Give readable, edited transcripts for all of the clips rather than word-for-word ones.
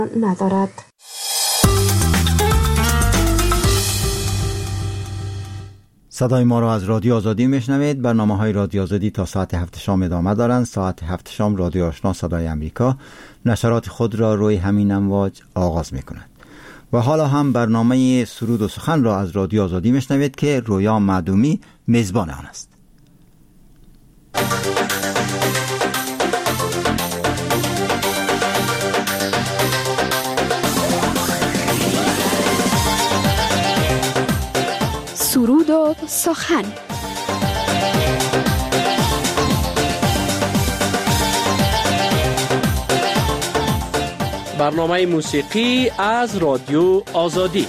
ندارد. صدای ما را از رادیو آزادی میشنوید. برنامه‌های رادیو آزادی تا ساعت 7 شام ادامه دارند. ساعت 7 شام رادیو آشنا صدای امریکا نشرات خود را روی همین امواج آغاز می‌کند. و حالا هم برنامه سرود و سخن را از رادیو آزادی میشنوید که رویا معدومی میزبان آن است. سرود و سخن. برنامه موسیقی از رادیو آزادی.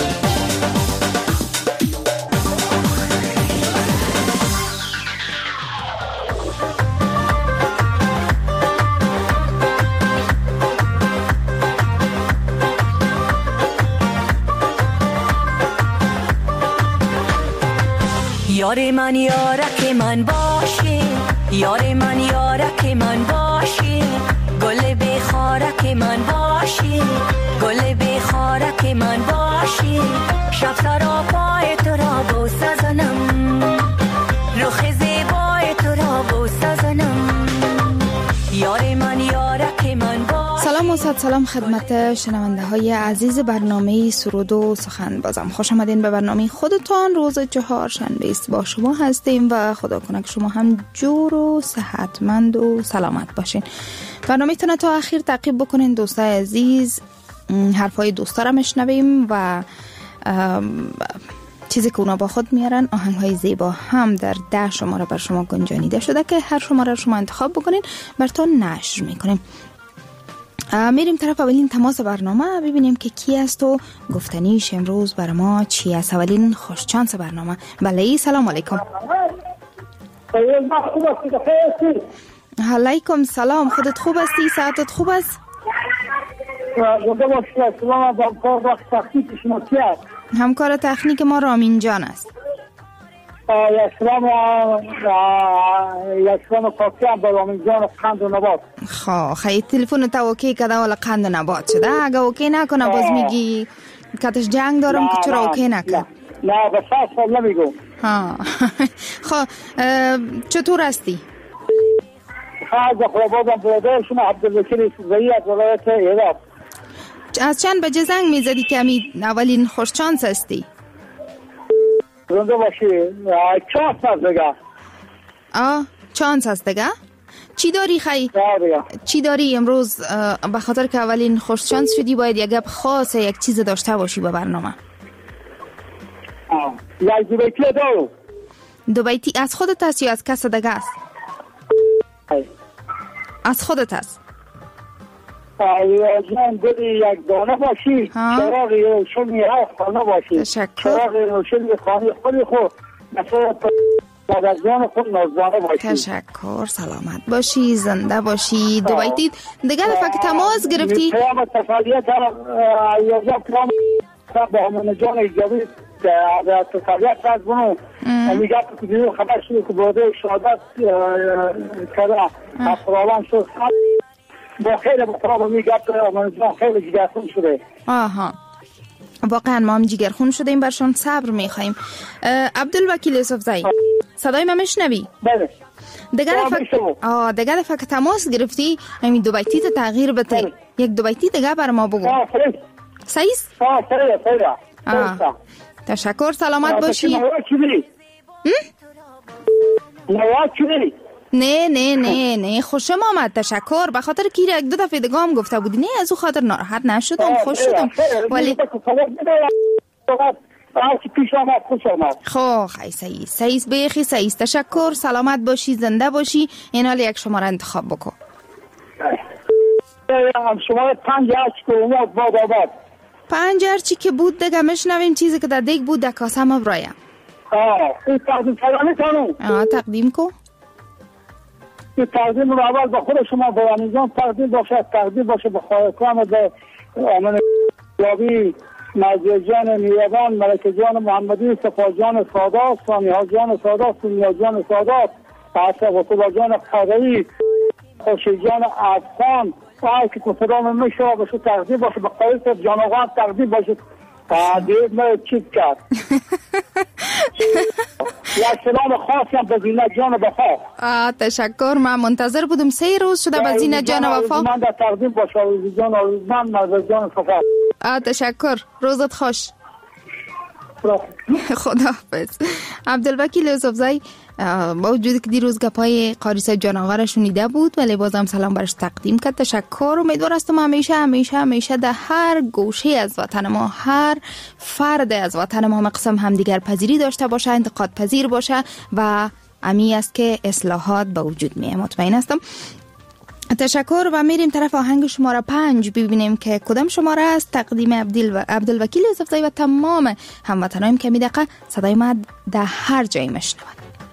یار من یارک من باشی، یار من یارک من باشی، گل بخارک من باشی، گل بخارک من باشی، شب سرا پای تو را بوسه زنم، رخ زیبای تو را بوسه زنم، یار من یارک من باشی. سلام و سلام خدمت شنونده های عزیز برنامه سرود و سخن. بازم خوش آمدین به برنامه خودتان. روز چهارشنبه است با شما هستیم و خدا کنه که شما هم جور و صحتمند و سلامت باشین. برنامه تونه تا آخر تعقیب بکنین دوستای عزیز. حرفای دوستا را میشنویم و چیزی که اونا با خود میارن، آهنگ های زیبا هم در 10 شماره بر شما گنجانیده شده که هر شماره شما انتخاب بکنین براتون نشر میکنیم. میریم طرف اولین تماس برنامه ببینیم که کی است و گفتنیش امروز برای ما چی است. اولین خوشچانس برنامه. بله، سلام علیکم. علیکم سلام. خودت خوب هستی؟ ساعتت خوب است؟ همکار تکنیک ما رامین جان است. یکسلام کافی هم با رامین جان قند و نبات. خیلی تلفن تا اوکی کده ولی قند و نبات شده. اگه اوکی نکنه باز میگی کتش جنگ دارم که چرا اوکی نکن. نه به ساس نمیگم. چطور هستی؟ خیلی خرابادم برادر شما عبدالوکیل سوزایی از ولایت عراق. از چند بجه زنگ میزدی که اولین خوشچانس هستی؟ زنده باشی. چانس هست دیگه. چانس هست دیگه؟ چی داری خیلی؟ چی داری امروز؟ به خاطر که اولین خوشچانس شدی باید یک گپ خاص یک چیز داشته باشی با برنامه. یک دو بیتی دارو. دو بیتی از خودت هست یا از کس دیگه است؟ از خودت هست. جان گلی یک دانه باشی، چراغ روشنی هر خانه باشی. چراغ روشنی خانه خودی خود مثلا مادرجان خود نازدانه باشی. تشکر، سلامت باشی، زنده باشی. دو بیتی دیگه دفعه که تماس گرفتی پیام تفالیت یازم پیام با همون جان ایجابی تفالیت از بونو میگه که دیو خبر شده که بوده شهادت کرده افرالان شد با خیلی بخراب میگه که خیلی جگرخون شده. واقعا ما هم جگرخون شده این برشان صبر میخواییم. عبدالوکیل یوسفزایی صدای من میشنوی؟ بله. دیگه دفعه که تماس گرفتی همین دو بیتی تغییر بده. یک دو بیتی دیگه بر ما بگو. سعیس؟ تشکر، سلامت باشی. نه خوشم آمد. تشکر. به خاطر که یک دو دفعه دیگه هم گفته بودی. نه از او خاطر ناراحت نشدم، خوش شدم. ولی خیلی سعیس بیخی سعیس. تشکر، سلامت باشی، زنده باشی. این حال یک شماره انتخاب بکن. شماره 5 که اومد باد 5 هرچی که بود دیگه میشنویم. چیزی که در دیگ بود در کاسه ما برایم. این تقدیم کن. تقدیم رو اول با خود شما با رمضان تقدیم باشه به خواهرکان به آمن یابی مرزی جان نیروان، ملکه جان محمدی، صفا جان سادات، سامیها جان سادات، سونیا جان سادات، عصب و طبا جان خدایی، خوشی جان افغان، که کسرام میشه باشه تقدیم باشه به قایص جانوان تقدیم باشه دید ما چیز کرد یا سلام خاصی هم به زینت جان وفا. تشکر. من منتظر بودم 3 روز شده به زینت جان وفا. من در تقدیم باشه جان من جان وفا. تشکر. روزت خوش. خداحافظ. عبدالوکیل یوسفزئی با وجودی که دیروز گپای قاری صاحب جاناغه را شنیده بود ولی بازم سلام برش تقدیم کرد. تشکر. امیدوار هستم همیشه در هر گوشه از وطن ما، هر فرد از وطن ما مقسم همدیگر پذیری داشته باشه، انتقاد پذیر باشه و امی است که اصلاحات به وجود میه. مطمئن هستم. تشکر و میریم طرف آهنگ شماره 5 ببینیم که کدام شماره است. تقدیم عبدالوکیل یوسفزئی و تمام هموطنایم که می دقیقه صدای ما در هر جایی مشنوند.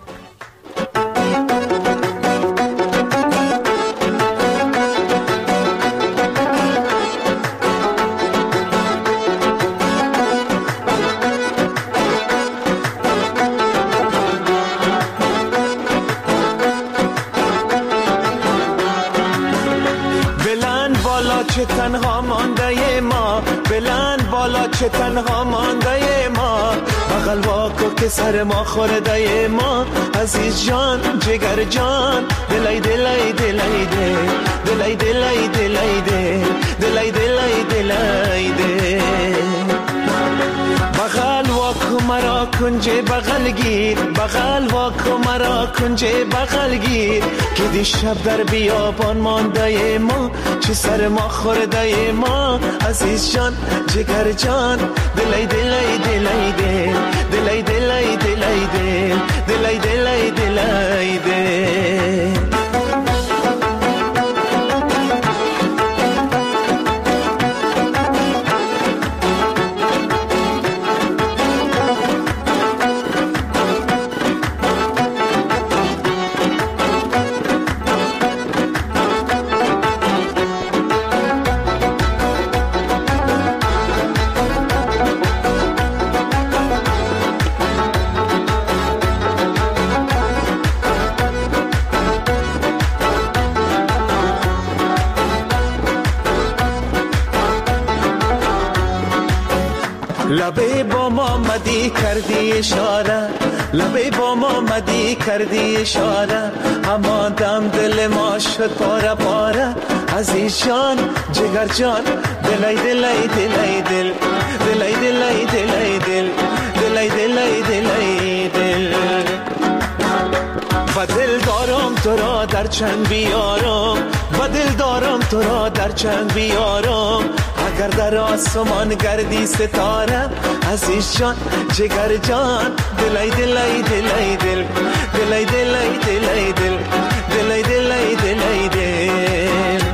چه تنها مانده ما، بلند بالا چه تنها مانده ما، بغل واکو که سر ما خورده ما، عزیز جان جگر جان، دلای دلای دلای دل، دلای دلای دلای دل، دلای دلای دلای دل. بغل واکو مرا کنجه بغل گیر، بغل واکو مرا کنجه بغل گیر، که دیشب در بیابان مانده ما، چه سر ما خورده ما، عزیز جان جگر جان، دلای دلای دلای دل، دلای دلای دلای دل، دلای دلای دلای دل. لبه با ما مدی کردی اشاره، لبه با ما مدی کردی اشاره، اما دم دل ما شد پاره پاره، عزیز جان جگر جان، دلای دلای دلای دل، دلای دلای دلای دل، دلای دلای دلای دل. و دل دارم تو را در چنگ بیارم، و دل دارم تو را در چنگ بیارم، اگر در آسمان گردی ستاره، عزیز جان جگر جان، دلای دلای دلای دل، دلای دلای دلای دل، دلای دلای دلای دل.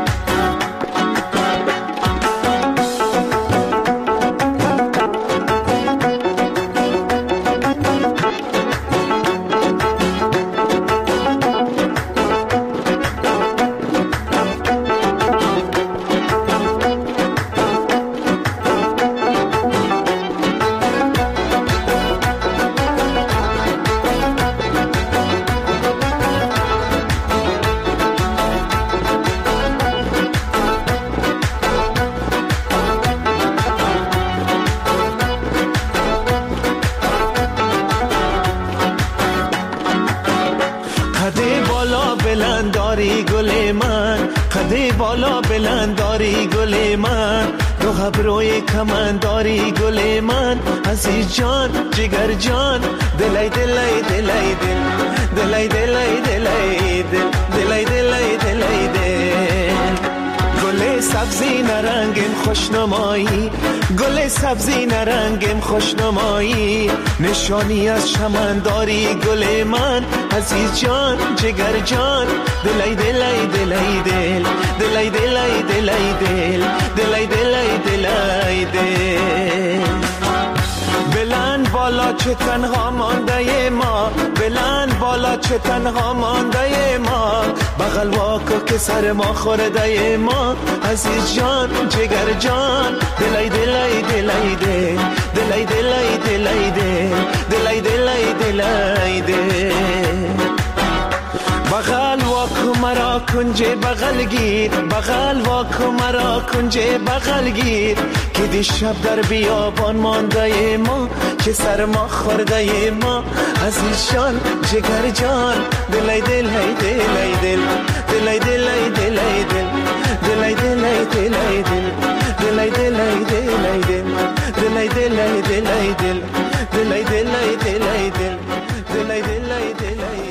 بالا بلنداری گل من، دو ابروی کمنداری گل من، عزیز جان جگر جان، دلای دلای دلای دل، دلای دلای دلای دل، دلای دلای دلای دل. گل سبزی نرنگم خوشنمایی، گل سبزی نرنگم خوشنمایی، نشانی از شمنداری گل من، عزیز جان جگر جان، دلای دلای دلای دل، دلای دلای دلای دل، دلای دلای دلای دل. بلند بالا چه تنها مانده ما، بلند بالا چه تنها مانده ما، بغل واکو که سر ما خورده ما، عزیز جان جگر جان، دلای دلای دلای دل، دلای دلای دلای دل، دلای دلای دلای دل. بغل واکو مرا کنج بغل گیر، بغل واکو مرا کنج بغل گیر. که دیشب در بیابان مانده ما، که سرما خورده ما از ایشان جگر جان. دلای دل ای دل ای دل، دلای دل ای دل ای دل، دلای دل ای دل ای دل، دلای دل ای دل ای دل، دلای دل ای دل ای دل، دلای دل ای دل ای دل، دلای دل ای دل ای.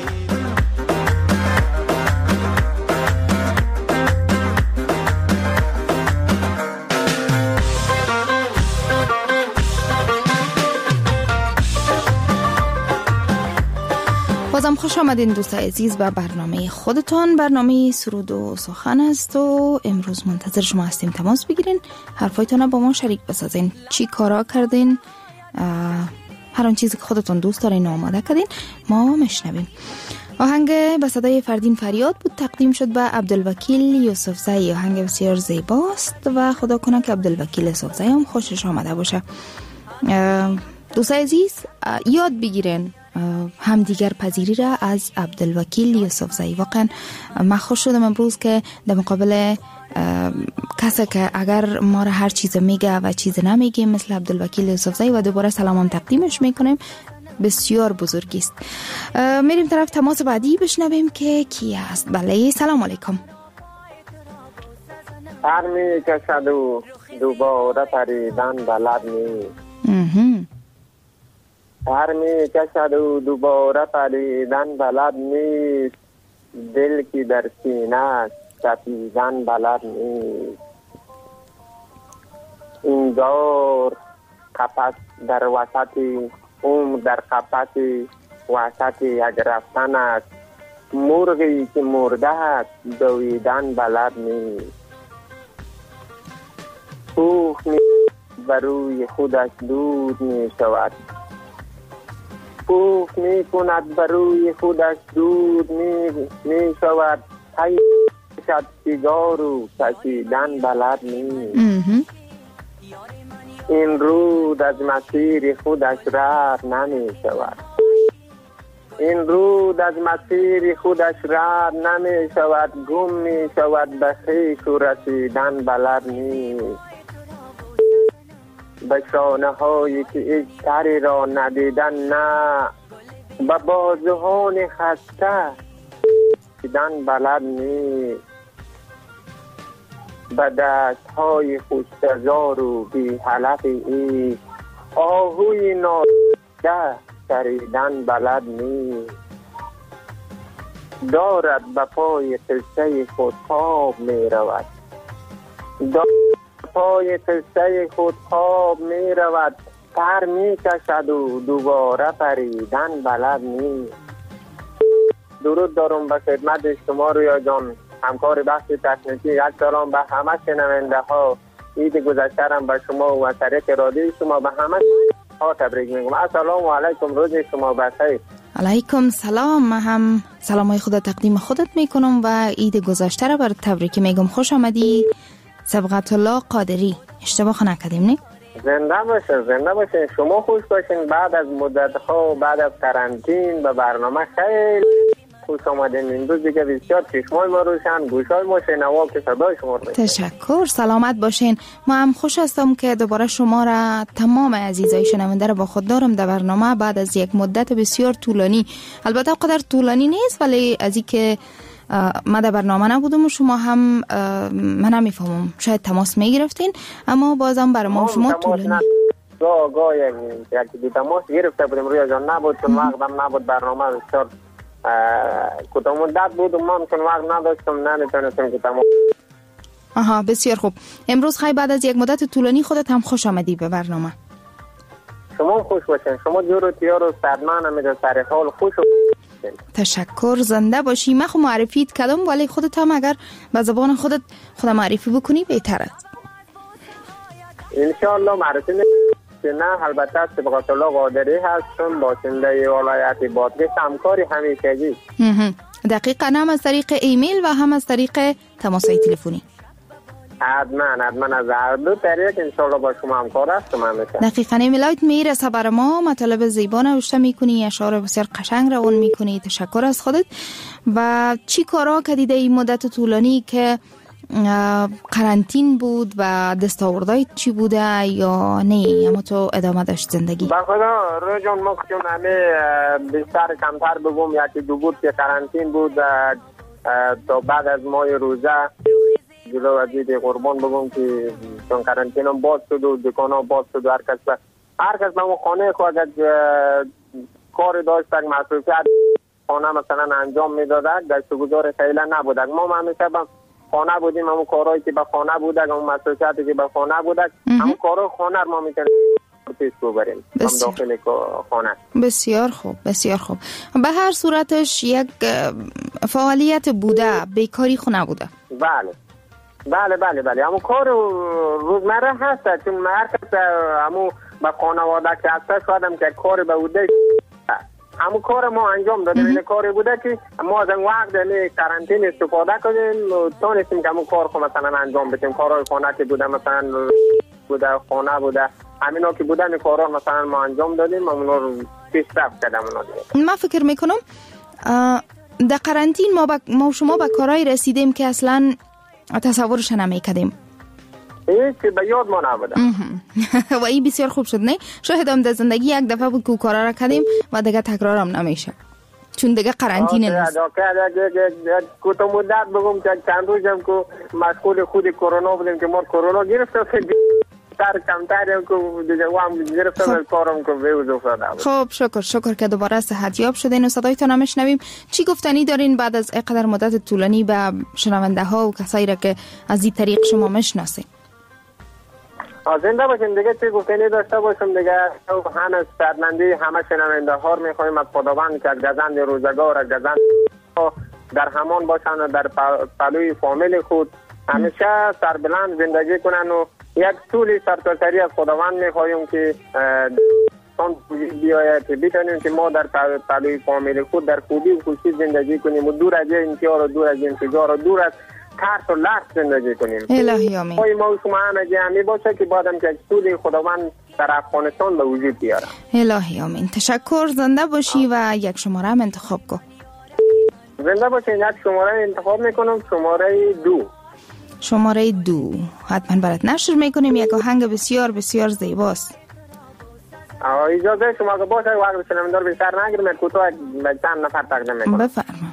بازم خوش آمدین دوستان عزیز به برنامه خودتان. برنامه سرود و سخن است و امروز منتظر شما هستیم تماس بگیرین، حرفایتان با ما شریک بسازین، چی کارا کردین، هر آن چیزی که خودتون دوست دارین آماده کردین ما میشنویم. آهنگ به صدای فردین فریاد بود، تقدیم شد به عبدالوکیل یوسفزئی. آهنگ بسیار زیباست و خدا کنه که عبدالوکیل یوسفزئی هم خوشش آمده باشه. دوستان عزیز یاد بگیرین هم دیگر پذیری را از عبدالوکیل یوسفزئی. واقعا من خوش شدم امروز که در مقابل کسی که اگر ما را هر چیز میگه و چیز نمیگه مثل عبدالوکیل یوسفزئی و دوباره سلام تقدیمش میکنیم، بسیار بزرگی است. میریم طرف تماس بعدی بشنویم که کی است. بله سلام علیکم. هر می کشد و دوباره پریدن بلد نیست. هر می کشد و دوباره پریدن بلد نیست. دل کی در سینه تپیدن بلد نیست. انگار قفس در وسط عمر، در قفس وسط یک رفتن است. مرغی که مرده است دویدن بلد نیست. کوه می بروی خودش دود می شود. کوه می کند بروی خودش دود می شود. ای شد سیگارو کشیدن بلد نیست. این رود از مسیر خودش رد نمی شود. این رود از مسیر خودش رد نمی شود. گم می شود به خویش و رسیدن بلد نیست. به شانه هایی که هیچ تری را ندیدن، نه به بازوان خسته دیدن بلد نیست. به دست های خوشگذار و بی حلف ای آهوی ناده شریدن بلد نیست. دارد به پای قصه خود خواب می رود. پای قصه خود خواب می رود. پر می کشد و دوباره پریدن بلد نیست. درود دارم به خدمت شما رویا جان، همکار بخش تکنیکی. یک سلام به همه شنونده ها. عید گذشته هم به شما و طریق رادیو شما به همه ها تبریک میگم. السلام علیکم، روز شما بخیر. علیکم سلام. من هم سلامای خدا تقدیم خودت میکنم و عید گذشته را بر تبریک میگم. خوش آمدی صبغت الله قادری. اشتباه نکردیم نه؟ زنده باشه، زنده باشه. شما خوش باشین. بعد از مدت ها، بعد از قرنطینه به برنامه خیلی خوش آمدین. امروز دیگه بسیار چشمای ما روشن، گوشای ما شنوا که صدای شما رو. تشکر، سلامت باشین. ما هم خوش هستم که دوباره شما را، تمام عزیزای شنونده را با خود دارم در برنامه بعد از یک مدت بسیار طولانی. البته قدر طولانی نیست، ولی از اینکه ما در برنامه نبودم و شما هم من نمیفهمم شاید تماس میگرفتین، اما بازم برای ما شما طولانی گاه یک تماس گرفته بودیم روی جان، نبود چون وقتم نبود. برنامه بسیار کوتاه مدت بود و من چون وقت نداشتم نمیتونستم که تماس. آها بسیار خوب. امروز خیلی بعد از یک مدت طولانی خودت هم خوش آمدی به برنامه. شما خوش باشین. شما جور و تیار و صدمن همیده سر حال خوش تشکر، زنده باشی. من خود معرفیت کردم ولی خودت هم اگر به زبان خودت خود معرفی بکنی بهتر است. انشاءالله معرفی نه، البته صبغت الله قادری هستم، باشنده ولایت بادغیس، همکاری همیشگی. دقیقاً هم از طریق ایمیل و هم از طریق تماس‌های تلفنی. حتما از هر دو طریق انشالله با شما همکار هستم همیشه. دقیقاً ایمیلایت میرسه بر ما، مطالب زیبا نوشته میکنی، اشعار بسیار قشنگ روان میکنی. تشکر از خودت. و چی کارا کردیده این مدت طولانی که قرنطین بود و دستاوردهای چی بوده یا نه اما تو ادامه داشت زندگی؟ با خدا رو جان ما چون همه بیشتر کمتر بگم یکی دو بود که قرنطین بود تا بعد از ماه روزه جلو وزید قربان بگم که چون قرنطین هم باز شد و دکان ها باز شد و هر کس به اون خانه خود کار داشت تک مصروفیت خانه مثلا انجام میدادک دست گذار خیلی نبودک. ما همیشه به خانه بودیم، همون کارهایی که به خانه بودک، همون مسئولیتی که به خانه بودک، همون کارهای خانه ما میتونیم پیش ببریم هم داخل خانه. بسیار خوب، بسیار خوب. به هر صورتش یک فعالیت بوده، بیکاری خو نبوده. بله همون کار روزمره هست چون مرکز همون به خانواده که هست شاید که کار به بوده همون کار ما انجام دادیم. این کاری بوده که ما از این وقت یعنی قرنطین استفاده کنیم و تونستیم که همون کار خود مثلا انجام بدیم. کارهای خانه که بوده مثلا بوده خانه بوده همینا که بوده این کارها مثلا ما انجام دادیم اونا رو پیشرفت کردیم. من فکر میکنم در قرنطین ما شما به کارهای رسیدیم که اصلا تصورش نمیکردیم. که به یاد ما نبوده و این بسیار خوب شد. نه شاید هم در زندگی یک دفعه بود که کارا را کردیم و دیگه تکرار هم نمیشه چون دیگه قرنطینه نیست. کوتاه مدت بگم که چند روزم که مشغول خود کرونا بودیم که ما کرونا گرفتیم کمتر که دیگه هم گرفتم کارم که ویوز افتاده. خب شکر که دوباره صحت یاب شدین و صدایتان هم میشنویم. چی گفتنی دارین بعد از اینقدر مدت طولانی به شنونده ها و کسایی را که از این طریق شما میشناسین؟ زنده باشیم دیگه. چی گفتنی داشته باشم دیگه هنوز شرمندی همه شنونده ها رو میخوایم از خداوند که گزند روزگار گزند در همان باشن و در پلوی فامیل خود همیشه سربلند زندگی کنن و یک طول سرتاسری از خداوند میخوایم که تون بیاید بتونیم که ما در پلوی فامیل خود در خوبی و خوشی زندگی کنیم و دور از انتظار و دور از انتظار و دور از ترس و لرز زندگی کنیم. الهی آمین. ما شما همه باشه که بعدم که طول خداوند در افغانستان به وجود بیاره. الهی آمین. تشکر. زنده باشی و یک شماره هم انتخاب کن. زنده باشی. یک شماره انتخاب میکنم. شماره 2 حتما برات نشر میکنیم. یک آهنگ بسیار بسیار زیباست. اجازه شما که باشه وقت شنوندار بیشتر نگیریم کوتاه به چند نفر تقدیم میکنم. بفرما.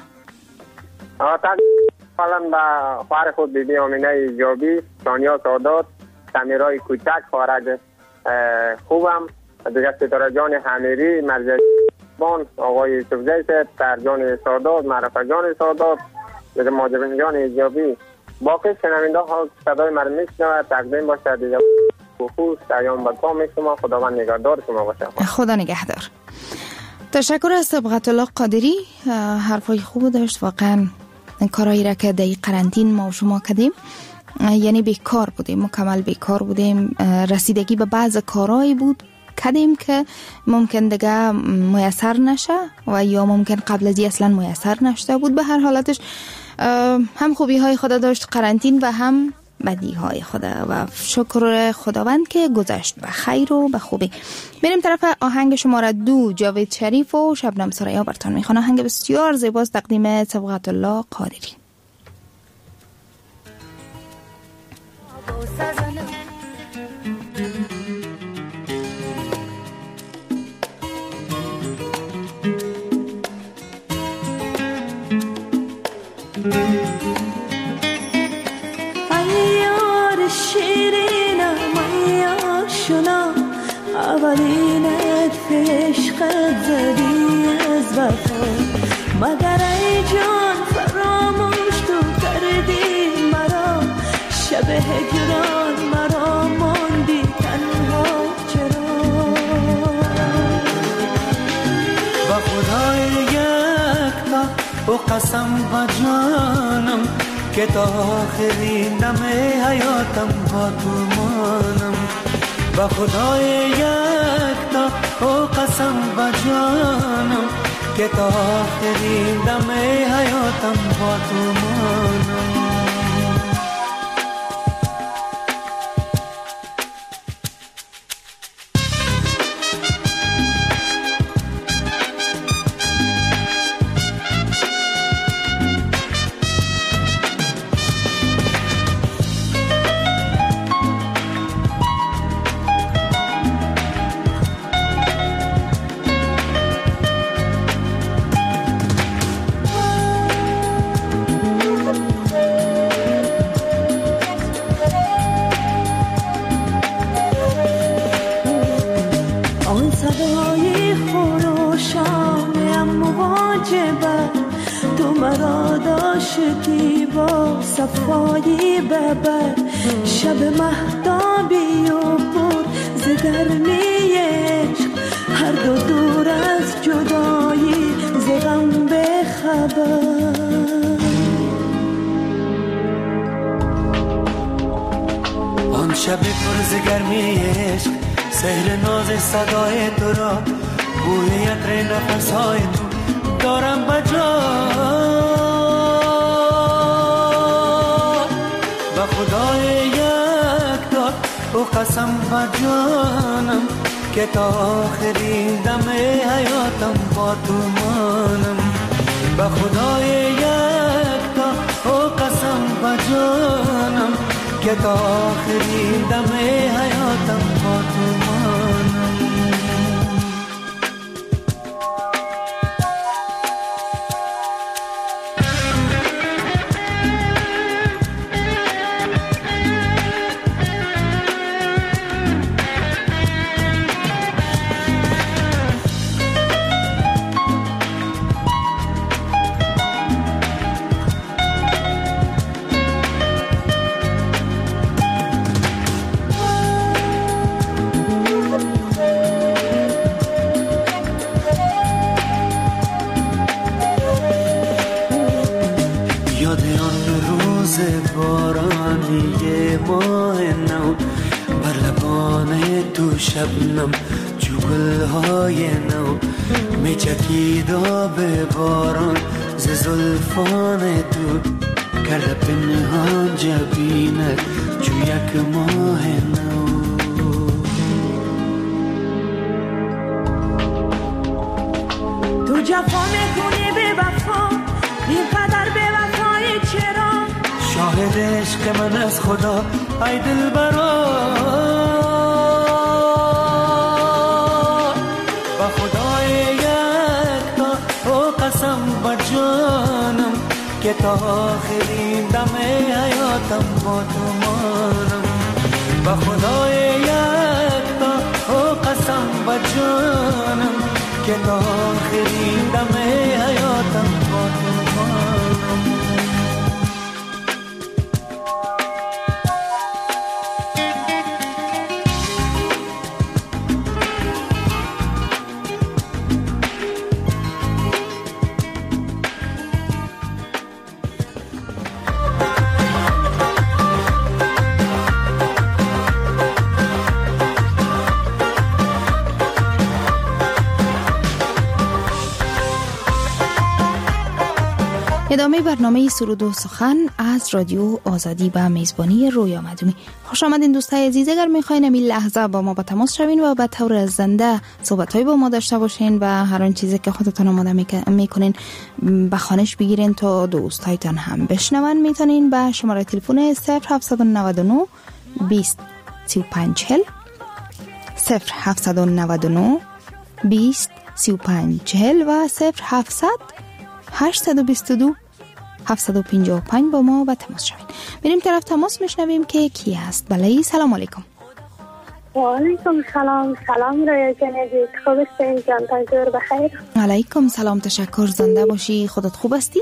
حالا با خواهر خود بیبی آمینه ایجابی، ثانیا سادات، سمیرای کوچک، خواهرک خوبم دیگه، ستاره جان حمیری، مرجع بان، آقای یوسف زیست، ترجان سادات، معرفه جان سادات، دیگه ماجبین جان ایجابی. باقی شنونده ها صدای من میشنوه تقدیم باشه دیگه. بخوش ایام بکام شما. خداوند نگهدار شما باشه. خدا نگهدار. تشکر از صبغت الله قادری. حرفای خوب داشت. واقعا کارهایی را که در قرنطین ما و شما کردیم یعنی بیکار بودیم، مکمل بیکار بودیم. رسیدگی به بعض کارهایی بود کردیم که ممکن دیگه میسر نشه و یا ممکن قبل از اصلا میسر نشده بود. به هر حالتش هم خوبی های خدا داشت قرنطین و هم بدی های خدا و شکر خداوند که گذشت به خیر و به خوبی. بریم طرف آهنگ شماره 2 جاوید شریف و شبنم سریا براتون میخوان. آهنگ بسیار زیباست تقدیم صبغت الله قادری. اولینت عشقت زدی از وفا مگر ای جان فراموش تو کردی مرا شب هجران مرا ماندی تنها چرا با خدای یک تا و قسم با جانم که تا آخرین دم حیاتم با تو مانم با خدای یک تا و قسم با جانم که تا آخرین دم حیاتم با تو مانم برای خروشانم واجبه تو مرا داشتی با صفایی ببر شب مهتابی و پر زگرمی عشق هر دو دور از جدایی زغم به خبر آن شب پر زگرمی عشق سحر ناز صدای تو را بوی عطر نفسهای تو دارم بجا و خدای یک داد و قسم بجانم که تا آخرین دم حیاتم با تو مانم و خدای یک داد و قسم بجانم که تا آخرین دم حیاتم با تو مانم شبنم جو گلهای نو می چکید آب باران ز زلفان تو کرده پنهان جبینت جو یک ماه نو تو جفا میکنی به وفا اینقدر به وفای چرا شاهد عشق من از خدا ای دلبرا جانم که تا آخرین دم حیاتم با تو مانم و خدای یک تا و قسم با جانم که تا آخرین دم حیاتم با تو مانم ادامه برنامه سرود و سخن از رادیو آزادی به میزبانی رویا مدومی. خوش آمدین دوستای عزیز. اگر میخواین این لحظه با ما با تماس شوین و به طور زنده صحبت‌های با ما داشته باشین و هر آن چیزی که خودتون آماده میکنین به خوانش بگیرین تا دوستایتان هم بشنون، میتونین به شماره تلفن 0799 20 35 40 0799 20 35 40 و 0700 822 755 با ما و تماس شوین. بریم طرف تماس میشنویم که کی هست. بله سلام علیکم. و علیکم سلام. سلام رویا جنبی، خوب هستین جان؟ تنظور بخیر. علیکم سلام، تشکر. زنده باشی. خودت خوب هستی؟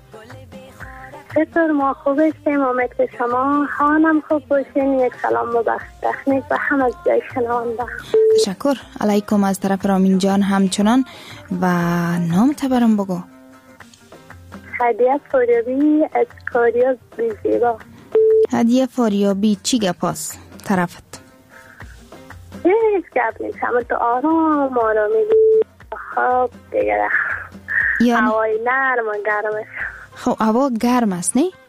چطور؟ ما خوب هستیم. امید که شما هم خوب باشین. یک سلام و بخش تخنیک و هم از جای شنوانده. تشکر. علیکم از طرف رامین جان همچنان. و نام تبرم بگو. هدیه فاریابی از کاریا بیزیبا. هدیه فاریابی، چی گپاس طرفت؟ هیچ گپ نیست، همه تو آرام آرامی خواب دیگه. هوای نرم و گرمش. خب هوا گرم است نه؟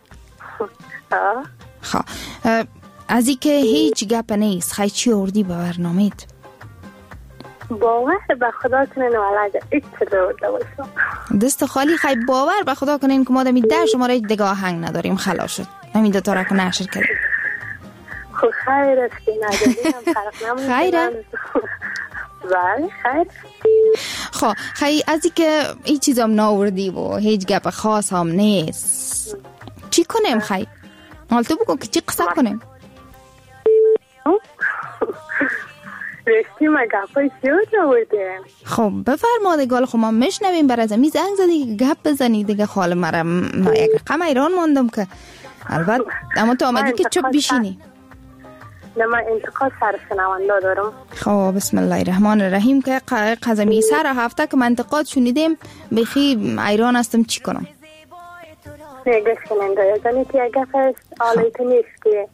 خب از این که هیچ گپ نیست، خیلی چی آوردی به برنامه‌ت؟ باور به خدا کنین ولده ایچ درده باشم. دست خالی. خیلی باور به خدا کنین که ما دمی 10 شماره دیگه آهنگ نداریم. خلاص شد همین دو تا را که نشر کردیم. خب خیر است که نداریم فرق نمونه. خیره؟ بله خیر. خب خیلی از این که این چیز هم ناوردی و هیچ گپ خاص هم نیست، چی کنیم خیلی؟ حال تو بگو که چی قصه کنیم؟ رشته رفتیم و گپای زیاد آوردیم. خب بفرما دیگه، خب ما میشنویم. برای زمین زنگ زدی گپ بزنی دیگه. خال مرا ما یک رقم ایران ماندم که البته اما تو آمدی که چوب بشینی. نه من انتقاد سر شنونده دارم. خب بسم الله الرحمن الرحیم. که قزمی سر هفته که انتقاد شنیدیم بخی ایران هستم چی کنم؟ نگه شننده یعنی که یک گپ است آلیت نیست که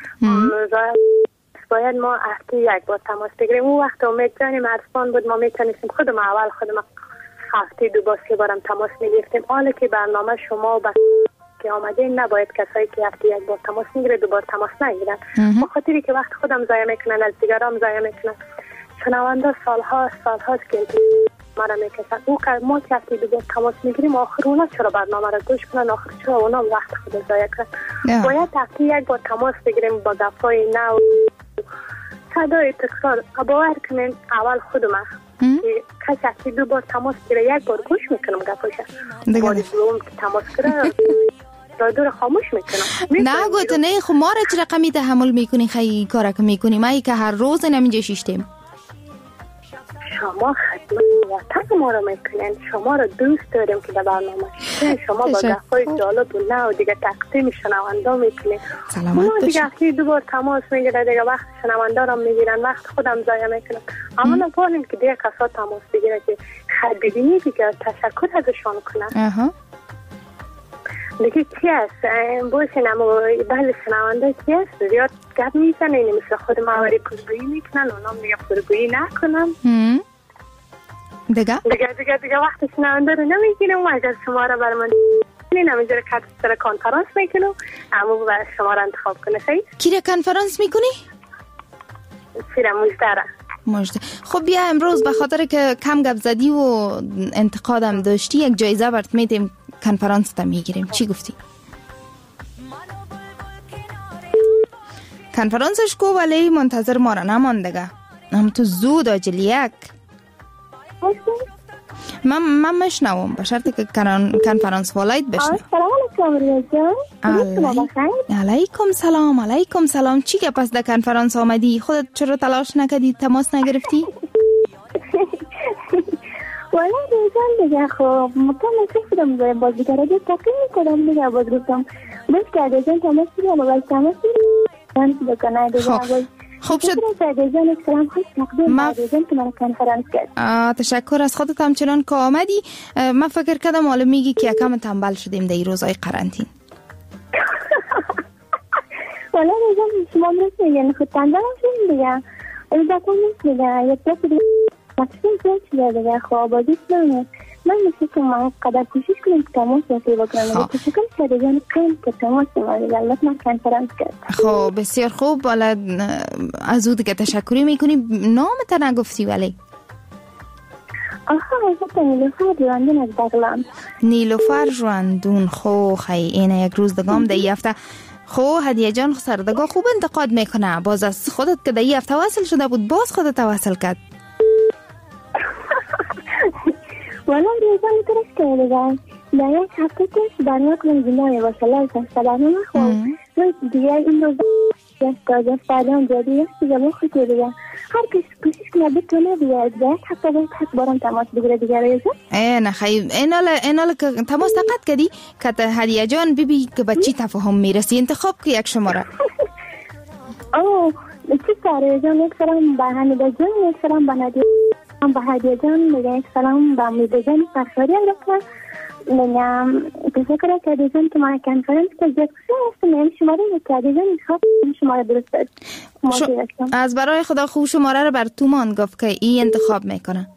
باید ما هفته یک بار تماس بگیریم. اون وقت امید جان مرسپان بود ما میتونستیم خودم هفته 2 بار 3 بارم تماس میگرفتیم. حالا که برنامه شما و که آمدین نباید کسایی که هفته 1 بار تماس میگیره 2 بار تماس نگیرن. به خاطری که وقت خودم ضایع میکنن از دیگران ضایع میکنن. شنونده سالهاست که مرا میکشن. او که ما که هفته 2 بار تماس میگیریم آخر اونا چرا برنامه را گوش کنن، آخر چرا اونا وقت خود ضایع کنن. باید هفته 1 بار تماس بگیریم با گپای نو صدای تکرار. باور کنین اول خودم که کسی هفته 2 بار تماس گیره 1 بار گوش میکنم گپاشا. بار دوم که تماس گیره رادیو رو خاموش میکنم. نه گوته نه خب ما را چه رقمی تحمل میکنی خیلی کارا که میکنی؟ ما ای که هر روز نمیجا شیشتیم. شما خدمت وطن ما رو میکنین. شما رو دوست داریم که در برنامه شما با گپای جالب و نه و دیگه تقدیم شنونده میکنین. ما دیگه هفته 2 بار تماس میگیره دیگه وقت شنونده رو میگیرن، وقت خودم ضایع میکنم. اما نبانیم که دیگه کسا تماس بگیره که خد ببینی دیگه تشکر ازشان کنن. دیگه چی هست؟ باشین اما بله شنونده چی هست؟ زیاد گپ میزنه اینه مثل خود مواری پرگویی میکنن اونام دیگه پرگویی نکنن. دیگه وقت شنونده رو نمیگیرم و اگر شما رو برای من نمیجره که سر کنفرانس میکنم اما برای شما رو انتخاب کنه. خیلی کی را کنفرانس میکنی؟ سیره مجده. خب بیا امروز به خاطر که کم گپ زدی و انتقادم داشتی یک جایزه برات میدیم، کنفرانس تا میگیریم. چی گفتی؟ کنفرانسش کو ولی منتظر ما را نماندگه. هم تو زود آجلیک من مشنوم به شرطی که کنفرانس والایت بشنو. سلام علیکم سلام. چی که پس در کنفرانس آمدی؟ خودت چرا تلاش نکردی تماس نگرفتی؟ والا ریزان دیگه خب مطمئن نشدم بازیگره دیگه تقیم میکنم دیگه باز گفتم بس که دیگه تماس دیگه موبایل تماس دیگه بکنه دیگه خوب شد. تشکر از خودت همچنان که آمدی. من فکر کردم حالا میگی که یکم تنبل شدیم در این روزهای قرنطینه. والا ریزان شما میگین خود تنبل شدیم دیگه. ایده کنید دیگه یک دفعه دیگه مکسیم چیه دیگه خوابادیت نمید. من مثل که ما قدر کوشش کنیم که تماس رسی بکنم. تشکر شدیدان قیم که تماس مالی لالت من کنفرانس کرد. خب بسیار خوب. بالا از او دیگه تشکری میکنیم. نامت نگفتی ولی؟ آها ازت نیلوفر جواندون از بغلان. نیلوفر جواندون. خب خیلی اینه یک روز دگام در این هفته. خب هدیه جان سردگاه خوب انتقاد میکنه. باز از خودت که در این هفته وصل شده بود باز خودت وصل کرد. والا ریزانی درست که دیگه در یک هفته کش برنامه کنم زندانی باشه لازم برنامه خود دیگه این روز دست فردان جادی یک دیگه بخوطی دیگه هر کش کوشش کنه بتونه دیگه در یک هفته باید حق بارم تماس بگیره دیگه ریزا. نه خیلی اینال که تماس تقد کردی که هدیه جان ببی که به چی تفاهم میرسی انتخاب که یک شماره. چی ساره جان یک سلام به حمیده جان یک سلام به ندیه با هدیه جان میگه یک سلام با میده جان فرشاری هم رکن میگم تشکر که هدیه جان که ما کنفرانس که جد کسی هستم این شماره که هدیه جان میخواد شماره درست از برای خدا خوب شماره رو بر تو مان گفت که این انتخاب میکنه.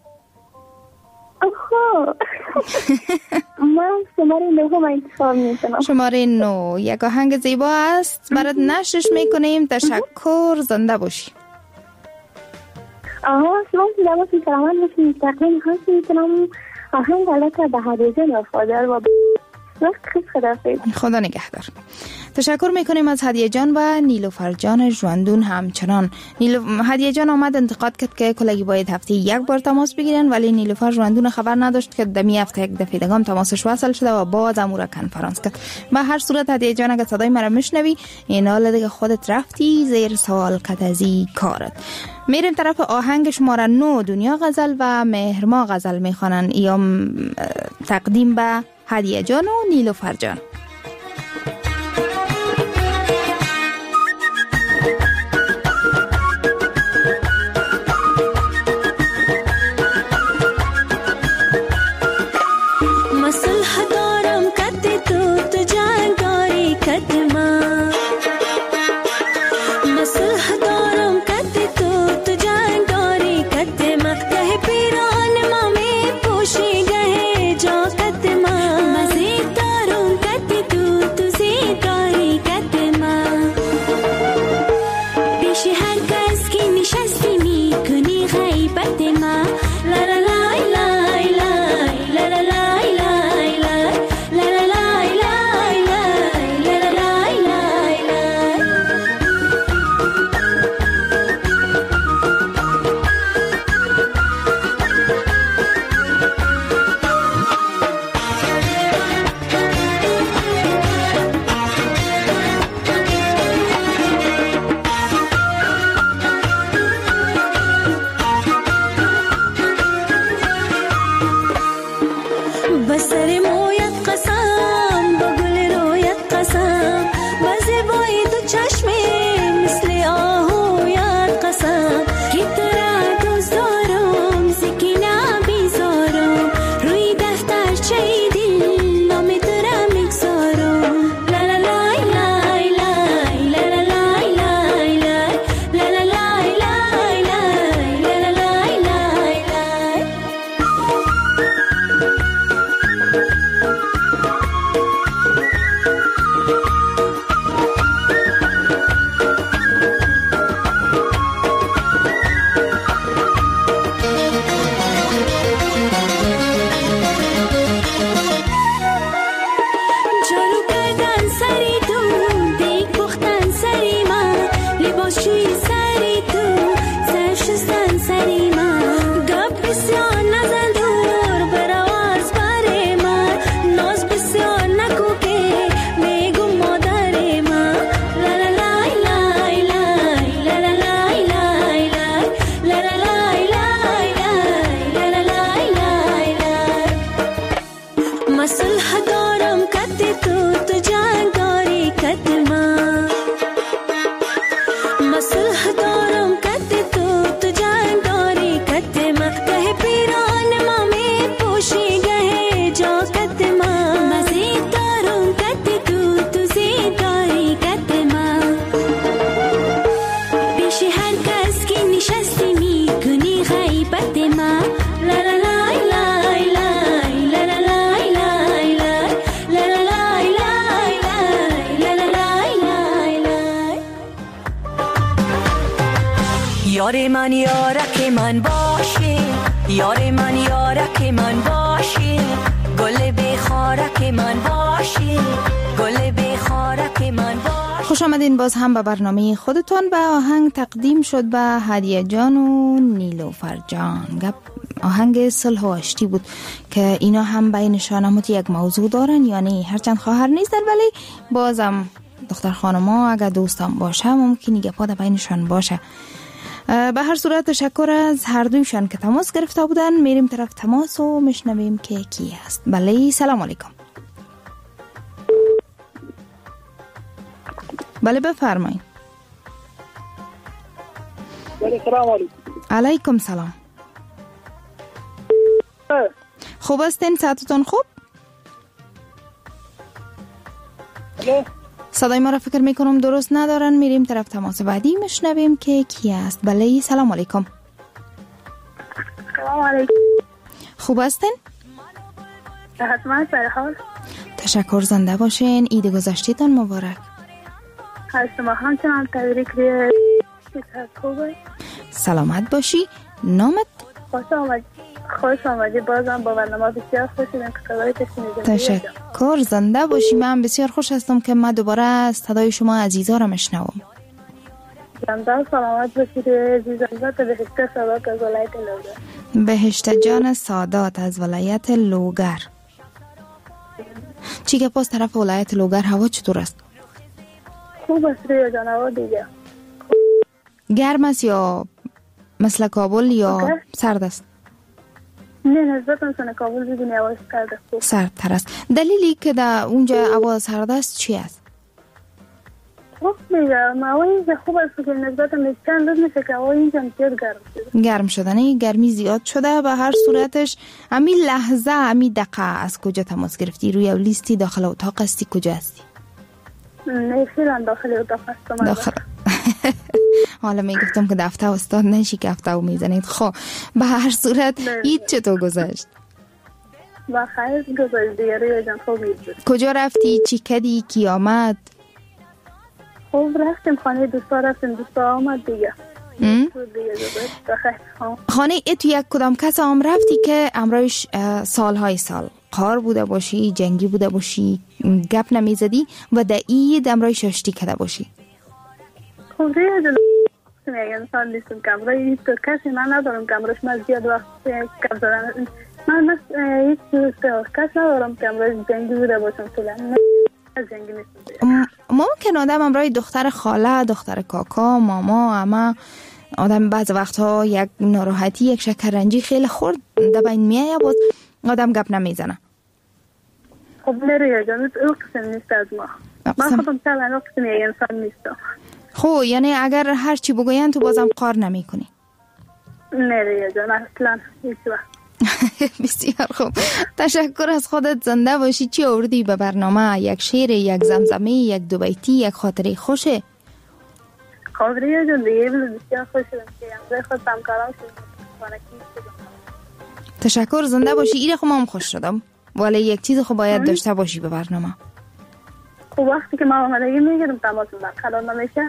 آخو من شماره 9 رو انتخاب میکنم. شماره 9 یک آهنگ زیبا است برات نشرش میکنیم. تشکر. زنده باشی. شما زباسی سلامت باشید. تقریبا خواست میکنم آهنگ غلطه به هدیه جان وفادار و وقت خیلی خدافظ. خدا نگهدار. تشکر میکنیم از هدیه جان و نیلوفر جان ژواندون. همچنان هدیه جان آمد انتقاد کرد که کلگی باید هفته یک بار تماس بگیرن، ولی نیلوفر ژواندون خبر نداشت که دمی هفته یک دفعه دگم تماسش وصل شده و باز امور کنفرانس کرد. به هر صورت هدیه جان اگه صدای مرا میشنوی این حال دیگه خودت رفتی زیر سوال قطعی کارت. میریم طرف آهنگ شماره 9 دنیا غزل و مهرما غزل میخوانن یا تقدیم به هدیه جان و نیلوفر جان. یار من یارک من باشی، یار من یارک من باشی، گل بخارک من باشی، گل بخارک من باشی. خوش آمدین باز هم به برنامه خودتون. و آهنگ تقدیم شد به هدیه جان و نیلوفر جان. آهنگ صلح و آشتی بود که اینا هم بینشان هم یک موضوع دارن، یعنی هرچند خواهر نیستن ولی بازم دختر خانما اگر دوستان باشه ممکنی گپا در بینشان باشه. به هر صورت تشکر از هر دویشان که تماس گرفته بودن. میریم طرف تماس و میشنویم که کی هست. بله سلام علیکم. بله بفرمایید. بله سلام علیکم. علیکم سلام. خوب هستین؟ ساعتتون خوب؟ صدای ما را فکر میکنم درست ندارن. میریم طرف تماس بعدی میشنویم که کی است. بله سلام علیکم. سلام علیکم. خوب هستین؟ حتما سرحال. تشکر، زنده باشین. عید گذشتیتان مبارک. از شما همچنان تبریک. خوبه؟ سلامت باشی. نامت؟ خوش آمدی بازم با برنامه بسیار خوشیدم که صدای کسی میزنید. تشکر، زنده باشی. من بسیار خوش هستم که من دوباره صدای شما عزیزا را میشنوم. زنده سلامت باشید عزیزم. بهشت سادات از ولایت لوگر. بهشت جان سادات از ولایت لوگر. چی که پاس طرف ولایت لوگر هوا چطور است؟ خوب است ریو جان، هوا دیگه گرم است یا مثل کابل یا سرد است؟ نه نسبتا سن کابل ببینی هوا سرد است. سردتر است. دلیلی که در اونجا هوا سرد است چی است؟ خوب میگم هوا اینجا خوب است که نسبتا چند روز میشه که هوا اینجا زیاد گرم شده. گرم شدنی گرمی زیاد شده. به هر صورتش امی لحظه امی دقیقه از کجا تماس گرفتی؟ روی لیستی داخل اتاق هستی؟ کجا هستی؟ نه فعلا داخل اتاق هستم. داخل حالا میگفتم که دفتر استاد نشی که هفته میزنید. خب به هر صورت هیچ چطور گذشت؟ با خیر گذشت دیگه ریو جان. خوب بود. کجا رفتی؟ چی کردی؟ کی آمد؟ خوب رفتیم خانه دوستا، رفتیم دوستا آمد دیگه. خانه ای تو یک کدام کس هم رفتی که امروز سالهای سال قار بوده باشی، جنگی بوده باشی، گپ نمیزدی و در اید امروز ششتی کده باشی؟ خب ریو جان یک انسان نیستم که امروز هیچ کسی من ندارم که امروز من زیاد وقت گپ زدن. من هیچ کس ندارم که امروز جنگی بوده باشم. فعلا جنگی نیستم. ممکن آدم امروز دختر خاله، دختر کاکا، ماما، اما آدم بعض وقتها یک ناراحتی، یک شکرنجی خیلی خورد در بین میایه، باز آدم گپ نمیزنه. خب نریه جان او قسم نیست از ما. من خودم چند او قسم یک انسان نیستم. خب یعنی اگر هر چی بگوین تو بازم قار نمی کنی؟ نریه جان اصلا هیچ وقت. بسیار خوب، تشکر از خودت. زنده باشی. چی آوردی به برنامه؟ یک شعر، یک زمزمه، یک دو بیتی، یک خاطره خوشه؟ خاطره جان دیگه بسیار خوش شدم که امروز خود همکارم شدم. تشکر، زنده باشی. ایره خب من خوش شدم، ولی یک چیز خب باید داشته باشی به برنامه. خب وقتی که من آمدگی میگیرم تماس میدم، خلال نمیشه؟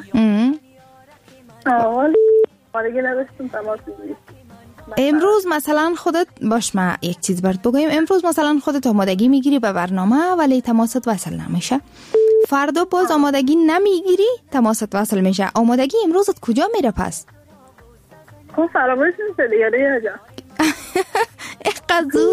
ولی آمدگی نداشتم تماس میدیم. امروز مثلا خودت باش، ما یک چیز برات بگویم. امروز مثلا خودت آمادگی میگیری به برنامه ولی تماست وصل نمیشه. فردا باز آمادگی نمیگیری، تماست وصل میشه. آمادگی امروزت کجا میره پس؟ خب فراموش میشه دیگه ریه جان. اقدر زود؟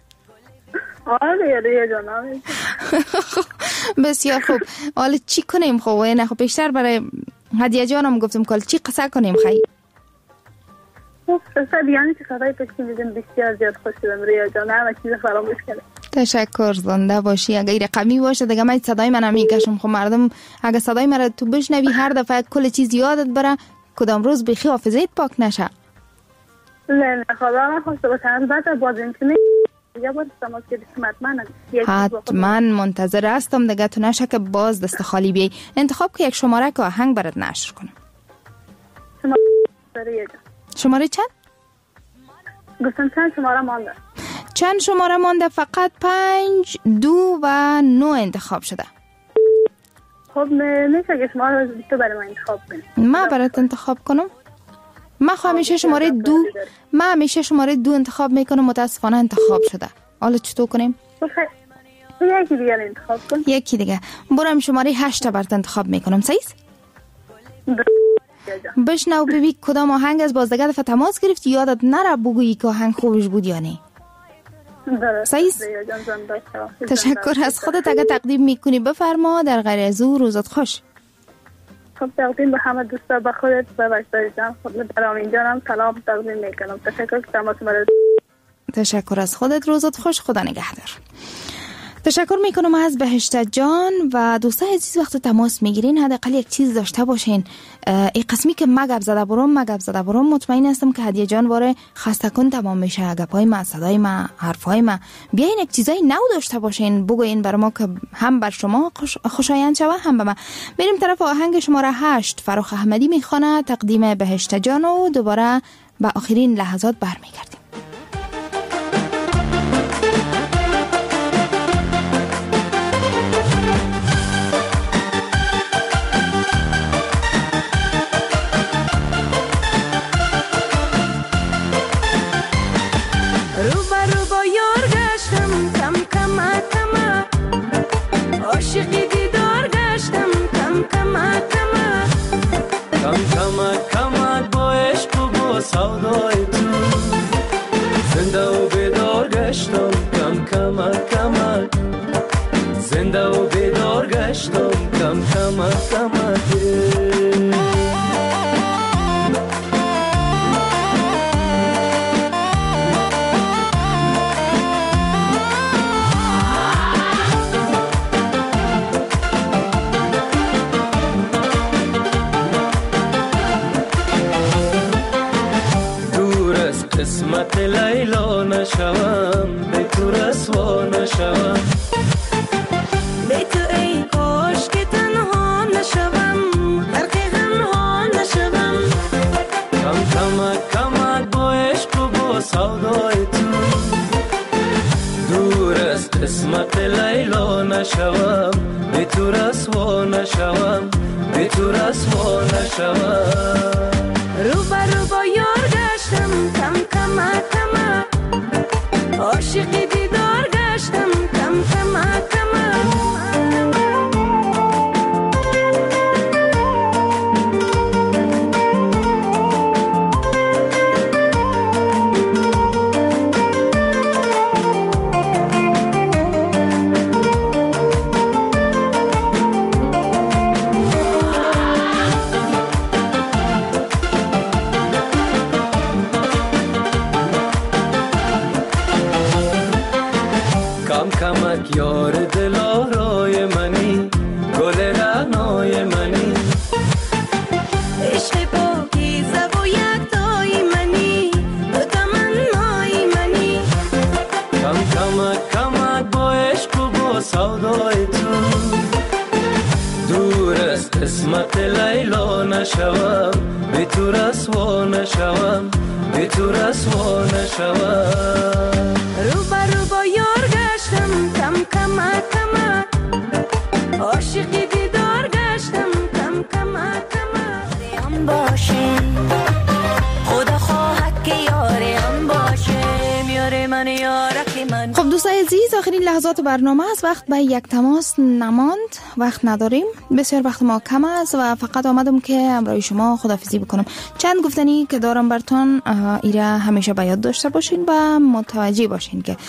آره ریه جان. بسیار خوب. حالا چی کنیم؟ خب نه خب بیشتر برای هدیه جانم گفتم کل چی قصه کنیم خیلی؟ خب قصه یعنی که خدای پشتی میدیم بسیار زیاد خوش شدم ریه جان. همه چیز فراموش کردم. تشکر، زنده باشی. اگه رقمی باشه دیگه من صدای منم میکشم. خب مردم اگه صدای من تو بشنوی هر دفعه کل چیز یادت بره، کدام روز بخی حافظت پاک نشه. نه خدا نخواسته باشه. البته باز اینکه دیگه باید تماس گرفتیم حتما منتظر هستم دیگه. تو نشه که باز دست خالی بیایی. انتخاب که یک شماره که آهنگ برات نشر کنم. شماره چند؟ گفتم چند شماره مانده. چند شماره مانده؟ فقط 5، 2 و 9 انتخاب شده. خب میشه که شماره تو برای من انتخاب کنی؟ من برات انتخاب کنم؟ من همیشه شماره 2 من همیشه شماره 2 انتخاب میکنم. متاسفانه انتخاب شده. حالا چطور کنیم؟ یکی دیگه انتخاب کن. یکی دیگه. برم شماره 8 برات انتخاب میکنم. صحیح؟ بشنو ببین کدام آهنگ از باز دیگه دفعه تماس گرفتی یادت نره بگویی که آهنگ خوبش بود یا نه. صحیح؟ تشکر از خودت. اگه تقدیم میکنی بفرما. در غیر از او روزت خوش. خب تقدیم به همه دوستا، به خودت، به بچه‌ها جان، خب برام جانم سلام تقدیم میکنم. تشکر که تماس مرا. تشکر از خودت. روزت خوش. خدا نگهدار. تشکر میکنم از بهشت جان. و دوستان عزیز وقت تماس میگیرین حداقل یک چیز داشته باشین. این قسمی که مگب زده برام مطمئن هستم که هدیه جان واره خسته کن تمام میشه. گپای ما، صدای ما، حرفای ما. بیاین یک چیزای نو داشته باشین بگوین بر ما که هم بر شما خوشایند شوه هم به من. بریم طرف آهنگ شماره 8 فراخ احمدی میخونه تقدیم بهشت جان و دوباره به آخرین لحظات برمیگردیم. رو با یار گشتم کم کم قسمت لیلا نشوم، به تو رسوا نشوم. به تو ای کاش که تنها نشوم، غرق غم ها نشوم. کمک با عشق و با سودای تو، دور از قسمت لیلا نشوم، به تو رسوا نشوم، به تو رسوا نشوم. رو با یار گشتم، کم عاشق دیدار گشتم، کم کمک یار دلارای منی، گل رعنای منی. عشق پاکیزه و یکتای منی، تو تمنای منی. کمک با عشق و با سودای تو، دور از قسمت لیلا نشوم، به تو رسوا نشوم، به تو رسوا نشوم. رو با یار گشتم، کم عاشق دیدار گشتم، کم هم باشه. خدا خواهد که یارم باشه، یار من یارک من. خب دوستای عزیز، آخرین لحظات برنامه است. وقت به یک تماس نماند، وقت نداریم، بسیار وقت ما کم است و فقط آمدم که امروی شما خداحافظی بکنم. چند گفتنی که دارم براتون، ایره همیشه به یاد داشته باشین و متوجه باشین که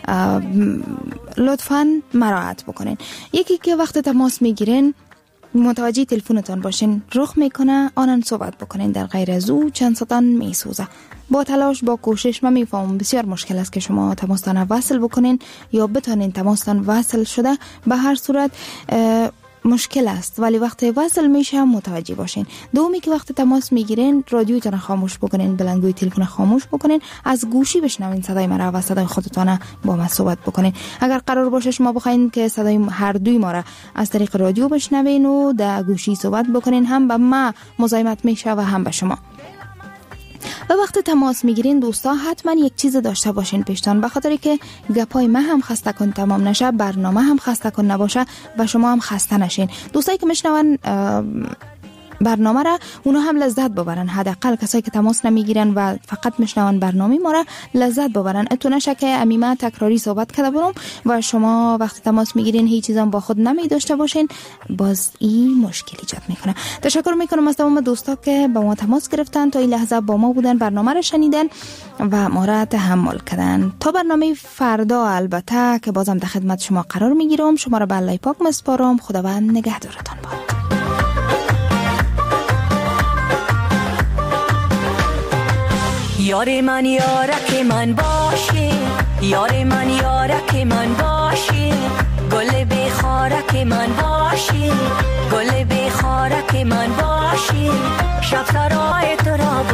لطفاً مراعات بکنین. یکی که وقت تماس میگیرین متوجه تلفنتون باشین، رخ میکنه آنن صحبت بکنین، در غیر از او چند ستان میسوزه. با تلاش، با کوشش، من میفهمم بسیار مشکل است که شما تماستان وصل بکنین یا بتونین تماستان وصل شده. به هر صورت مشکل است، ولی وقتی وصل میشه متوجه باشین. دومی که وقت تماس میگیرین رادیوتون خاموش بکنین، بلندگوی تلفن خاموش بکنین، از گوشی بشنوین صدای مرا و صدای خودتون با من صحبت بکنین. اگر قرار باشه شما بخواین که صدای هر دوی ما را از طریق رادیو بشنوین و در گوشی صحبت بکنین، هم به ما مزاحمت میشه و هم به شما. و وقت تماس میگیرین دوستا حتما یک چیز داشته باشین پیشتان، به خاطر که گپای من هم خسته کن تمام نشه، برنامه هم خسته کن نباشه و شما هم خسته نشین. دوستایی که میشنون برنامه را اونا هم لذت ببرن، حداقل کسایی که تماس نمیگیرن و فقط میشنون برنامه ما را لذت ببرن. اتو نشه که امیمه تکراری صحبت کرده برم و شما وقتی تماس میگیرین هیچ چیزام با خود نمی داشته باشین، باز این مشکل ایجاد میکنه. تشکر میکنم از تمام دوستا که با ما تماس گرفتن، تا این لحظه با ما بودن، برنامه را شنیدن و ما را تحمل کردن. تا برنامه فردا البته که بازم در خدمت شما قرار میگیرم، شما را به الله پاک مسپارم. خداوند نگهدارتان باد. یار من یارک من باشه، یار من یارک من باشه، گل بخارک من باشه، گل بخارک من باشه. شب سرای تو را